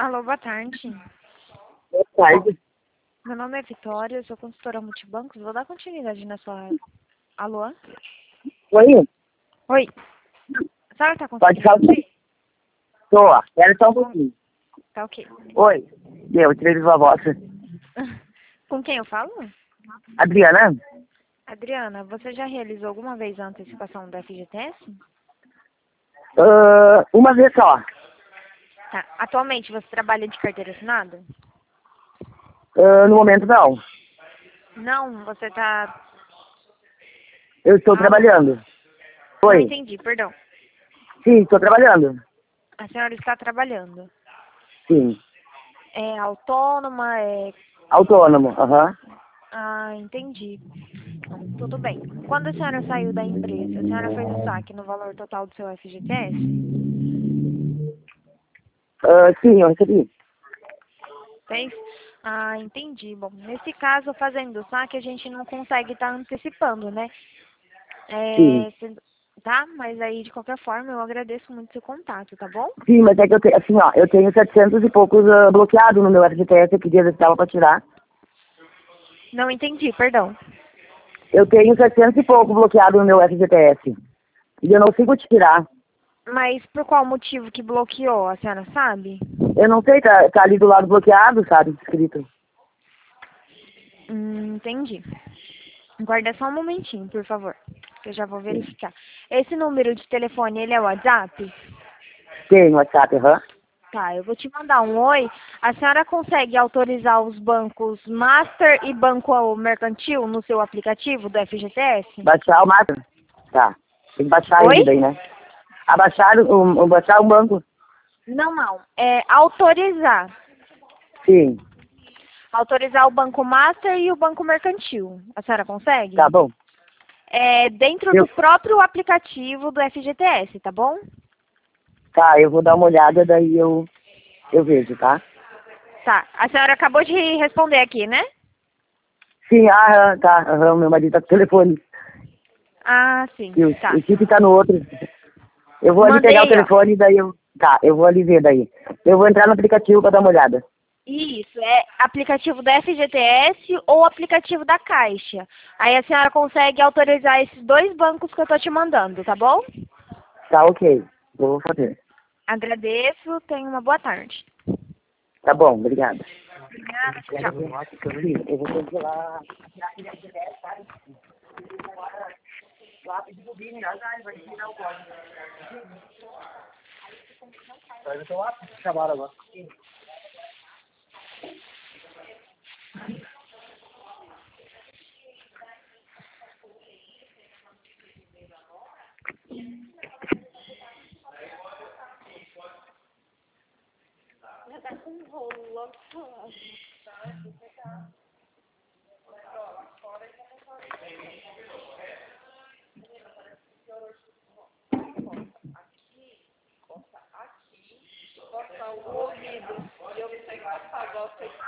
Alô, boa tarde. Boa tarde. Meu nome é Vitória, eu sou consultora multibancos. Vou dar continuidade na sua... Alô? Oi? Oi. A senhora tá Pode conseguindo falar. ouvir? Tô, espera só um pouquinho. Tá ok. Oi. Eu tirei sua voz. Com quem eu falo? Adriana? Adriana, você já realizou alguma vez a antecipação do FGTS? Uma vez só. Tá. Atualmente você trabalha de carteira assinada? No momento não. Não, você tá... Eu estou Alô? trabalhando. Não Oi. entendi, perdão. Sim, estou trabalhando. A senhora está trabalhando. Sim. É autônoma, é... Autônomo, aham. Ah, entendi. Tudo bem. Quando a senhora saiu da empresa, a senhora fez o saque no valor total do seu FGTS? Sim, eu recebi. Fez? Ah, entendi. Bom, nesse caso, fazendo o saque, a gente não consegue estar antecipando, né? Sim. Tá? Mas aí, de qualquer forma, eu agradeço muito o seu contato, tá bom? Sim, mas é que eu tenho, assim, ó, eu tenho 700 e poucos bloqueados no meu FGTS, que dia eu estava para tirar. Não entendi, perdão. Eu tenho 700 e pouco bloqueado no meu FGTS. E eu não consigo tirar. Mas por qual motivo que bloqueou, a senhora sabe? Eu não sei, tá ali do lado bloqueado, sabe, escrito. Entendi. Guarda só um momentinho, por favor, que eu já vou verificar. Esse número de telefone, ele é o WhatsApp? Tem WhatsApp, aham. Tá, eu vou te mandar um oi. A senhora consegue autorizar os bancos Master e Banco Mercantil no seu aplicativo do FGTS? Baixar o máximo. Tá. Tem que baixar Oi? ele daí, né? Baixar um banco. Não, não. É autorizar. Sim. Autorizar o Banco Master e o Banco Mercantil. A senhora consegue? Tá bom. É dentro do Eu, próprio aplicativo do FGTS, tá bom? tá, eu vou dar uma olhada, daí eu vejo, tá? Tá. A senhora acabou de responder aqui, né? Sim, tá. Aham, meu marido tá com o telefone. Ah, sim. E Tá. o chip tá no outro. Eu vou ali pegar o Mandei, ó. telefone, daí eu... Tá, eu vou ali ver daí. Eu vou entrar no aplicativo pra dar uma olhada. Isso, é aplicativo da FGTS ou aplicativo da Caixa. Aí a senhora consegue autorizar esses dois bancos que eu tô te mandando, tá bom? Tá, ok. Vou fazer. Agradeço, tenha uma boa tarde. Tá bom, obrigada. Obrigada, tchau, tchau. Sim, eu vou cancelar. Acabaram agora. O ouvido. E eu não sei passar, igual você